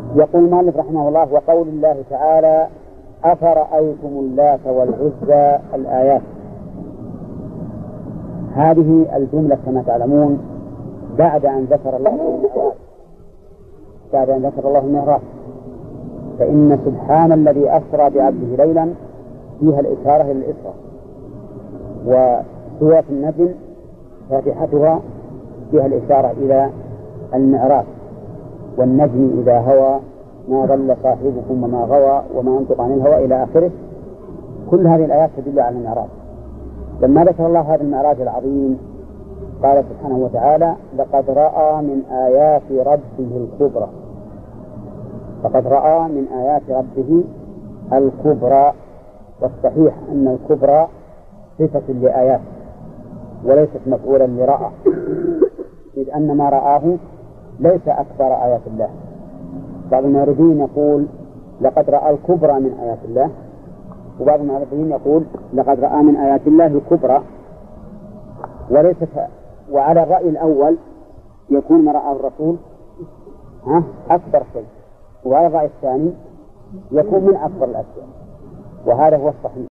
يقول المؤلف رحمه الله: وقول الله تعالى: أفرأيتم اللات والعزى الآيات. هذه الجملة كما تعلمون بعد أن ذكر الله المعراج، فإن سبحان الذي أسرى بعبده ليلا فيها الإشارة إلى الإسراء، وسورة النجم فاتحتها فيها الإشارة إلى المعراج، والنجم إذا هوى ما ضل صاحبكم وما غوى وما ينطق عن الهوى إلى آخره. كل هذه الآيات تدل على المعراج. لما ذكر الله هذا المعراج العظيم قال سبحانه وتعالى: لقد رأى من آيات ربه الكبرى. لقد رأى من آيات ربه الكبرى، والصحيح أن الكبرى صفة لآيات وليست مفعولا لرأى، إذ أن ما رآه ليس أكبر آيات الله. بعض المعرضين يقول لقد رأى الكبرى من آيات الله، وبعض المعرضين يقول لقد رأى من آيات الله الكبرى، وليست. وعلى الرأي الأول يكون ما رأى الرسول أكبر شيء، وعلى الرأي الثاني يكون من أكبر الأشياء، وهذا هو الصحيح.